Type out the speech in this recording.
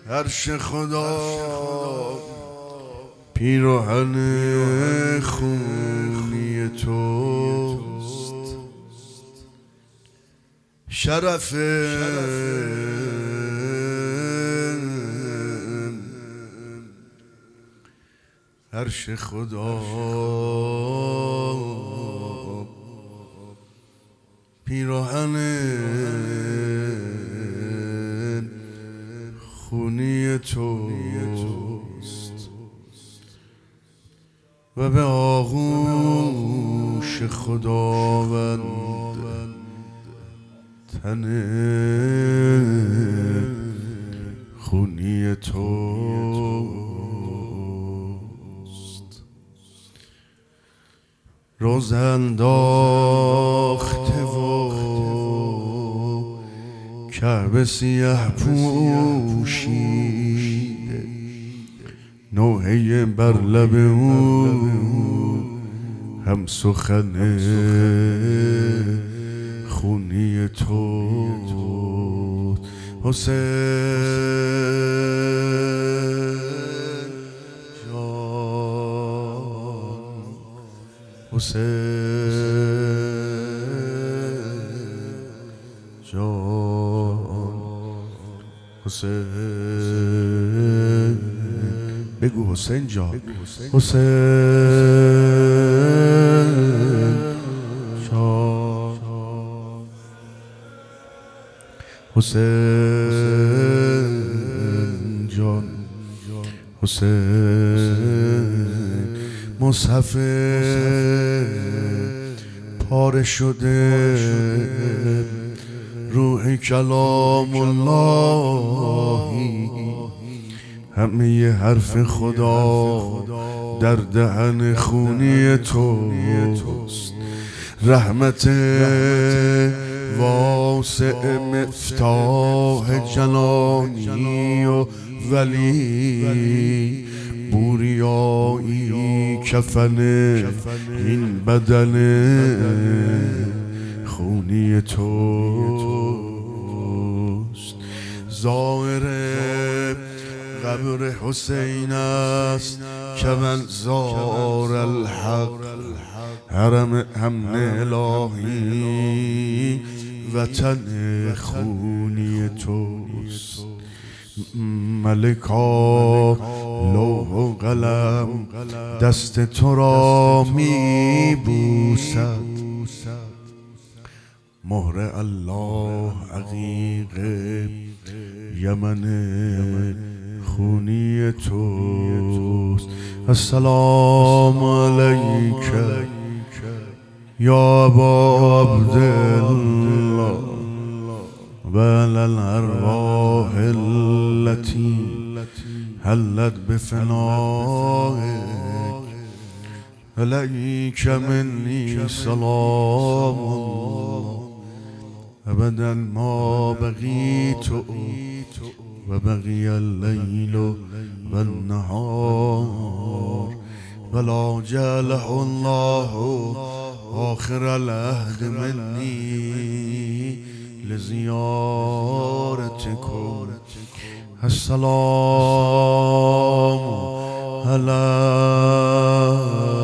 عرش خدا پیراهن خونی توست، شرف عرش خدا پیراهن خونی توست و به آغوش خداوند تن خونی توست. روز انداخته و کعبه سیه پوشیده، نوحه بر لب او هم سخن خونی تو. حسین جان، حسین جان، حسین بگو حسین جان، حسین جان، حسین جان، حسین. مصحف پاره شده، روح کلام اللهی، همه حرف خدا در دهن خونی توست. رحمت واسع مفتاح جنانی و ولی، بوریایی کفن این بدن خونی توست. ظاهر قبر حسین است که من زار الحق، حرم امن الهی وطن خونی توست. ملکا لوح و قلم دست تو را می بوسد، مهر الله عقیق یمن خونی توست. السلام علیک یا ابا عبدالله و علی الارواح التي حلت بفنائک، علیک منی سلام الله ابدا ما بقیت و بقی اللیل و النهار ولا جعله الله آخر العهد منی لزیارتکم. السلام علی